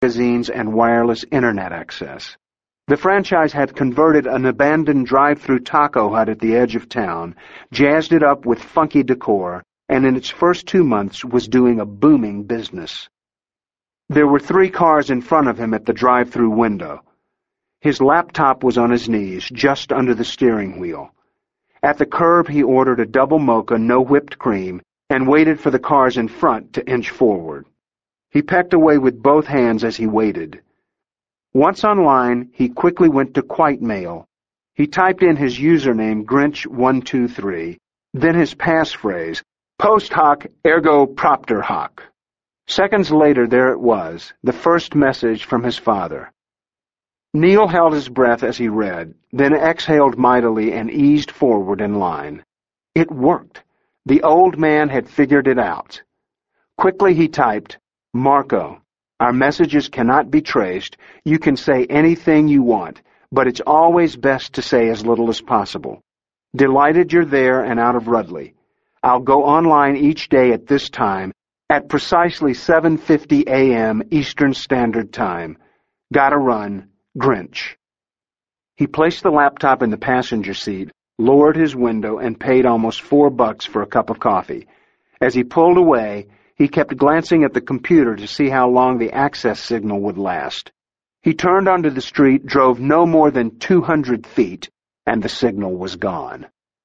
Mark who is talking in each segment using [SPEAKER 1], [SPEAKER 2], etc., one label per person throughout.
[SPEAKER 1] magazines and wireless internet access. The franchise had converted an abandoned drive-through taco hut at the edge of town, jazzed it up with funky decor, and in its first 2 months was doing a booming business. There were 3 cars in front of him at the drive-through window. His laptop was on his knees, just under the steering wheel. At the curb he ordered a double mocha, no whipped cream, and waited for the cars in front to inch forward. He pecked away with both hands as he waited. Once online, he quickly went to Quitemail. He typed in his username Grinch123, then his passphrase, post hoc ergo propter hoc. Seconds later, there it was, the first message from his father. Neil held his breath as he read, then exhaled mightily and eased forward in line. It worked. The old man had figured it out. Quickly he typed, Marco, our messages cannot be traced. You can say anything you want, but it's always best to say as little as possible. Delighted you're there and out of Rudley. I'll go online each day at this time, at precisely 7:50 a.m. Eastern Standard Time. Gotta run, Grinch. He placed the laptop in the passenger seat, lowered his window, and paid almost $4 for a cup of coffee. As he pulled away, he kept glancing at the computer to see how long the access signal would last. He turned onto the street, drove no more than 200 feet, and the signal was gone.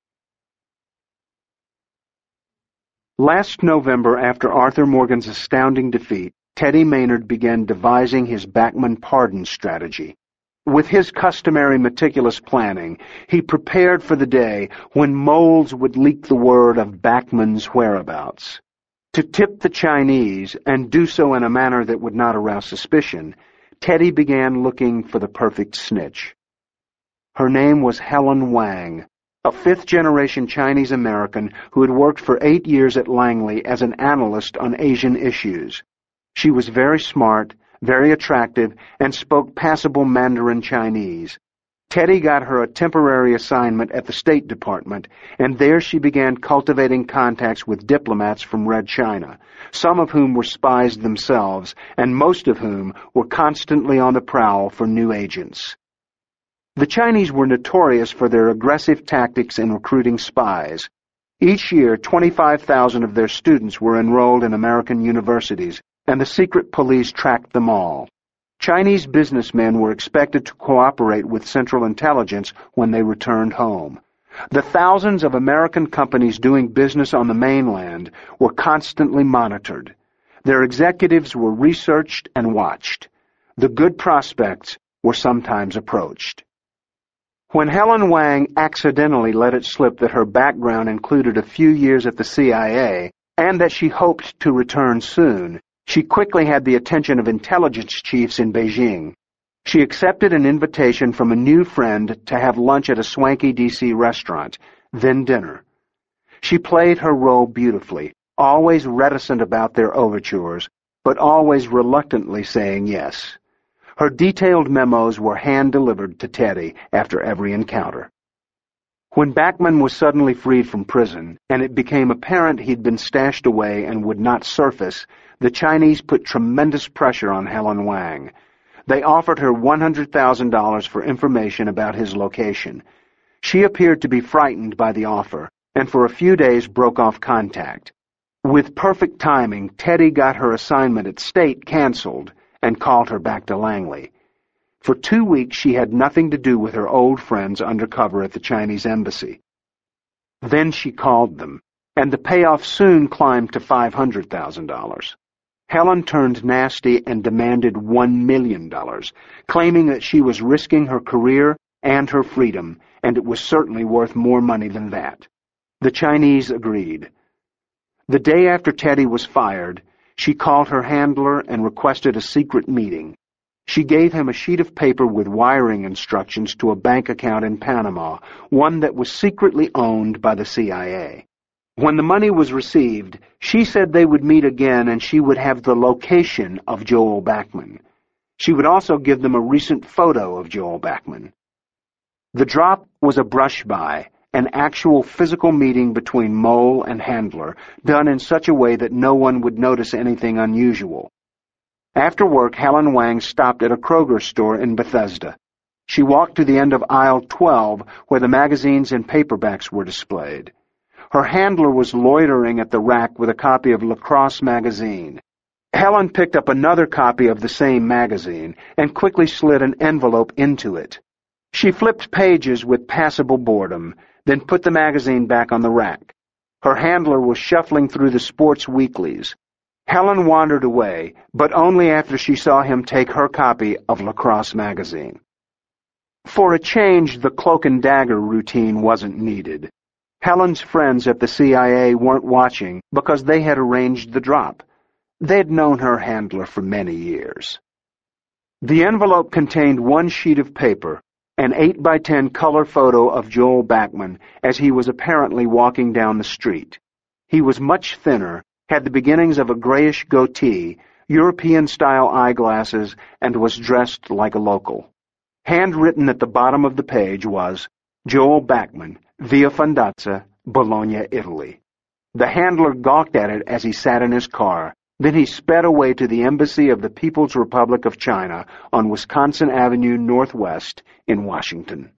[SPEAKER 1] Last November, after Arthur Morgan's astounding defeat, Teddy Maynard began devising his Bachman pardon strategy. With his customary meticulous planning, he prepared for the day when moles would leak the word of Bachman's whereabouts. To tip the Chinese, and do so in a manner that would not arouse suspicion, Teddy began looking for the perfect snitch. Her name was Helen Wang, a 5th-generation Chinese-American who had worked for 8 years at Langley as an analyst on Asian issues. She was very smart, very attractive, and spoke passable Mandarin Chinese. Teddy got her a temporary assignment at the State Department, and there she began cultivating contacts with diplomats from Red China, some of whom were spies themselves, and most of whom were constantly on the prowl for new agents. The Chinese were notorious for their aggressive tactics in recruiting spies. Each year, 25,000 of their students were enrolled in American universities, and the secret police tracked them all. Chinese businessmen were expected to cooperate with Central Intelligence when they returned home. The thousands of American companies doing business on the mainland were constantly monitored. Their executives were researched and watched. The good prospects were sometimes approached. When Helen Wang accidentally let it slip that her background included a few years at the CIA and that she hoped to return soon, she quickly had the attention of intelligence chiefs in Beijing. She accepted an invitation from a new friend to have lunch at a swanky D.C. restaurant, then dinner. She played her role beautifully, always reticent about their overtures, but always reluctantly saying yes. Her detailed memos were hand-delivered to Teddy after every encounter. When Bachman was suddenly freed from prison, and it became apparent he'd been stashed away and would not surface, the Chinese put tremendous pressure on Helen Wang. They offered her $100,000 for information about his location. She appeared to be frightened by the offer, and for a few days broke off contact. With perfect timing, Teddy got her assignment at State canceled and called her back to Langley. For 2 weeks she had nothing to do with her old friends undercover at the Chinese embassy. Then she called them, and the payoff soon climbed to $500,000. Helen turned nasty and demanded $1 million, claiming that she was risking her career and her freedom, and it was certainly worth more money than that. The Chinese agreed. The day after Teddy was fired, she called her handler and requested a secret meeting. She gave him a sheet of paper with wiring instructions to a bank account in Panama, one that was secretly owned by the CIA. When the money was received, she said they would meet again and she would have the location of Joel Bachman. She would also give them a recent photo of Joel Bachman. The drop was a brush-by, an actual physical meeting between mole and handler, done in such a way that no one would notice anything unusual. After work, Helen Wang stopped at a Kroger store in Bethesda. She walked to the end of aisle 12, where the magazines and paperbacks were displayed. Her handler was loitering at the rack with a copy of Lacrosse magazine. Helen picked up another copy of the same magazine and quickly slid an envelope into it. She flipped pages with passable boredom, then put the magazine back on the rack. Her handler was shuffling through the sports weeklies. Helen wandered away, but only after she saw him take her copy of Lacrosse magazine. For a change, the cloak and dagger routine wasn't needed. Helen's friends at the CIA weren't watching because they had arranged the drop. They'd known her handler for many years. The envelope contained one sheet of paper, an 8x10 color photo of Joel Backman as he was apparently walking down the street. He was much thinner, had the beginnings of a grayish goatee, European-style eyeglasses, and was dressed like a local. Handwritten at the bottom of the page was, Joel Backman, Via Fondazza, Bologna, Italy. The handler gawked at it as he sat in his car. Then he sped away to the Embassy of the People's Republic of China on Wisconsin Avenue Northwest in Washington.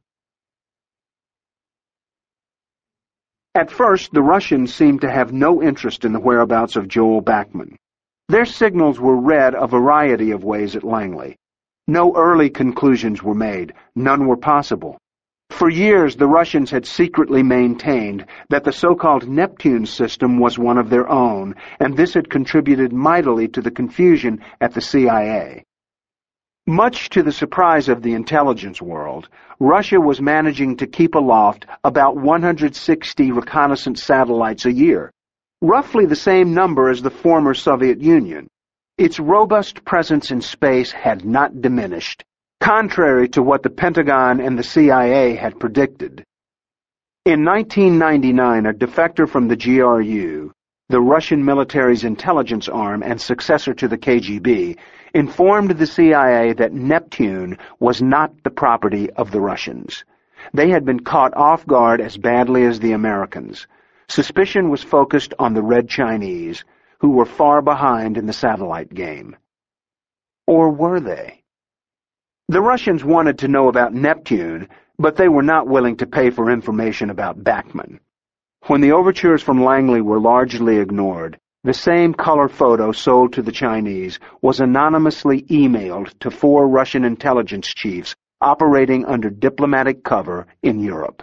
[SPEAKER 1] At first, the Russians seemed to have no interest in the whereabouts of Joel Backman. Their signals were read a variety of ways at Langley. No early conclusions were made. None were possible. For years, the Russians had secretly maintained that the so-called Neptune system was one of their own, and this had contributed mightily to the confusion at the CIA. Much to the surprise of the intelligence world, Russia was managing to keep aloft about 160 reconnaissance satellites a year, roughly the same number as the former Soviet Union. Its robust presence in space had not diminished, contrary to what the Pentagon and the CIA had predicted. In 1999, a defector from the GRU, the Russian military's intelligence arm and successor to the KGB, informed the CIA that Neptune was not the property of the Russians. They had been caught off guard as badly as the Americans. Suspicion was focused on the Red Chinese, who were far behind in the satellite game. Or were they? The Russians wanted to know about Neptune, but they were not willing to pay for information about Backman. When the overtures from Langley were largely ignored, the same color photo sold to the Chinese was anonymously emailed to 4 Russian intelligence chiefs operating under diplomatic cover in Europe.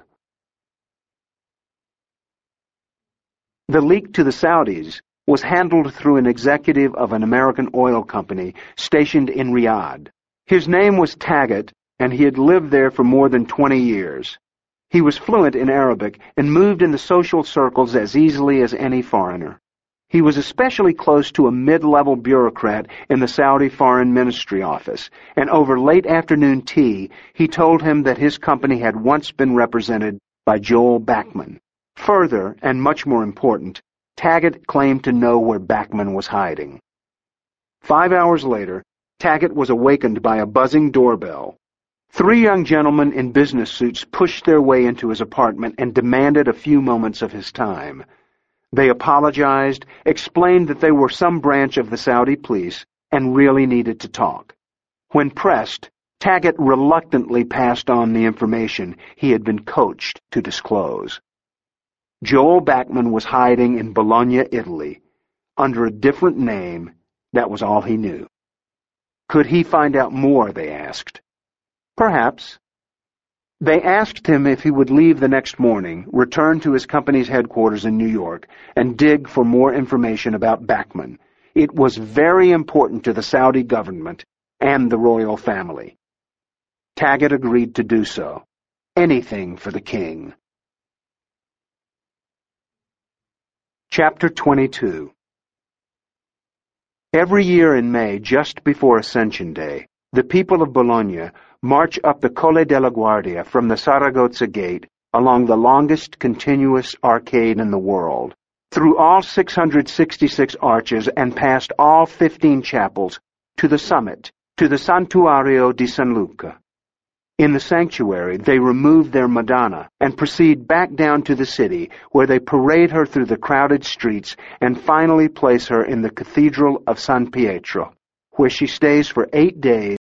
[SPEAKER 1] The leak to the Saudis was handled through an executive of an American oil company stationed in Riyadh. His name was Taggart, and he had lived there for more than 20 years. He was fluent in Arabic and moved in the social circles as easily as any foreigner. He was especially close to a mid-level bureaucrat in the Saudi Foreign Ministry office, and over late afternoon tea, he told him that his company had once been represented by Joel Backman. Further, and much more important, Taggart claimed to know where Backman was hiding. 5 hours later, Taggart was awakened by a buzzing doorbell. 3 young gentlemen in business suits pushed their way into his apartment and demanded a few moments of his time. They apologized, explained that they were some branch of the Saudi police, and really needed to talk. When pressed, Taggart reluctantly passed on the information he had been coached to disclose. Joel Backman was hiding in Bologna, Italy, under a different name. That was all he knew. Could he find out more, they asked. Perhaps. They asked him if he would leave the next morning, return to his company's headquarters in New York, and dig for more information about Backman. It was very important to the Saudi government and the royal family. Taggart agreed to do so. Anything for the king. Chapter 22. Every year in May, just before Ascension Day, the people of Bologna march up the Colle della Guardia from the Saragozza Gate along the longest continuous arcade in the world, through all 666 arches and past all 15 chapels, to the summit, to the Santuario di San Luca. In the sanctuary, they remove their Madonna and proceed back down to the city, where they parade her through the crowded streets and finally place her in the Cathedral of San Pietro, where she stays for 8 days